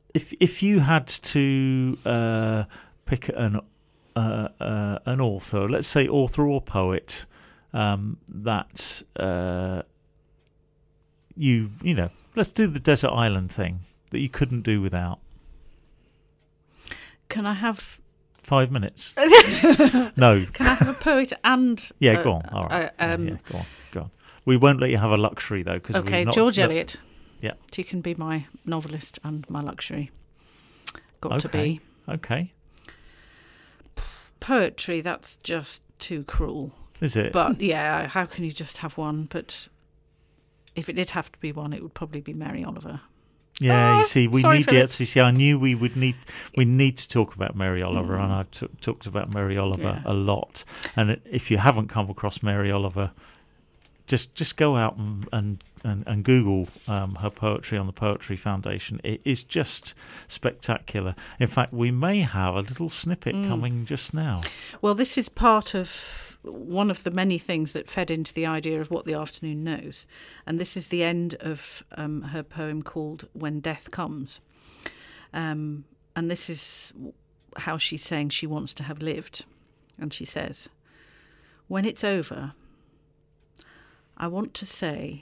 if you had to pick an author, let's say author or poet, that you know, let's do the desert island thing that you couldn't do without. Can I have 5 minutes? No. Can I have a poet and? Yeah, go on. All right. Go on. We won't let you have a luxury though, because okay, George Eliot. Yeah, she can be my novelist and my luxury. Got to be. Okay. Poetry, that's just too cruel. Is it? But yeah, how can you just have one? But if it did have to be one, it would probably be Mary Oliver. Yeah, you see, we need Phillips. to see. I knew we need to talk about Mary Oliver, and I've talked about Mary Oliver a lot. And if you haven't come across Mary Oliver, just go out and Google her poetry on the Poetry Foundation. It is just spectacular. In fact, we may have a little snippet coming just now. Well, this is part of one of the many things that fed into the idea of What the Afternoon Knows. And this is the end of her poem called When Death Comes. And this is how she's saying she wants to have lived. And she says, "When it's over, I want to say,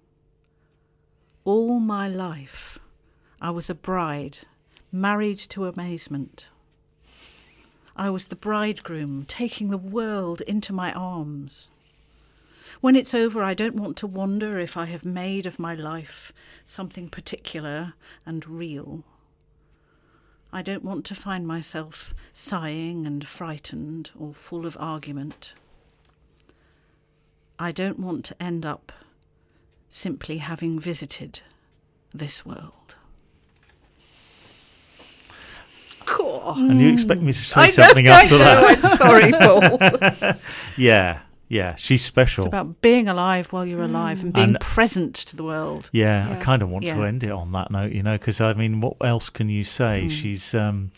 all my life I was a bride, married to amazement. I was the bridegroom, taking the world into my arms. When it's over, I don't want to wonder if I have made of my life something particular and real. I don't want to find myself sighing and frightened or full of argument. I don't want to end up simply having visited this world." Cool. And you expect me to say something after that? I'm sorry, Paul. Yeah, she's special. It's about being alive while you're alive and being present to the world. Yeah, I kind of want to end it on that note, because I mean, what else can you say? She's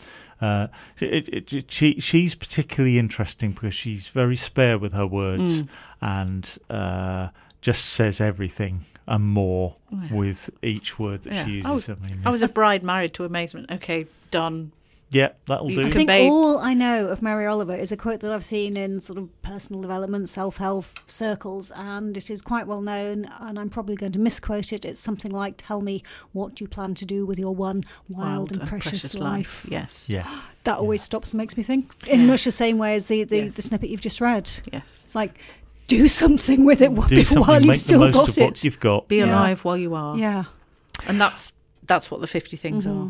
she's particularly interesting because she's very spare with her words and just says everything and more with each word that she uses. I was a bride married to amazement. Okay, done. Yeah, that'll do. I think all I know of Mary Oliver is a quote that I've seen in sort of personal development, self-help circles, and it is quite well known, and I'm probably going to misquote it. It's something like, "Tell me what you plan to do with your one wild and precious life." Yes. Yeah. That always stops and makes me think, in much the same way as the snippet you've just read. Yes. It's like, do something with it while you've still got it. What you've got. Be alive while you are. Yeah. And that's what the 50 things are.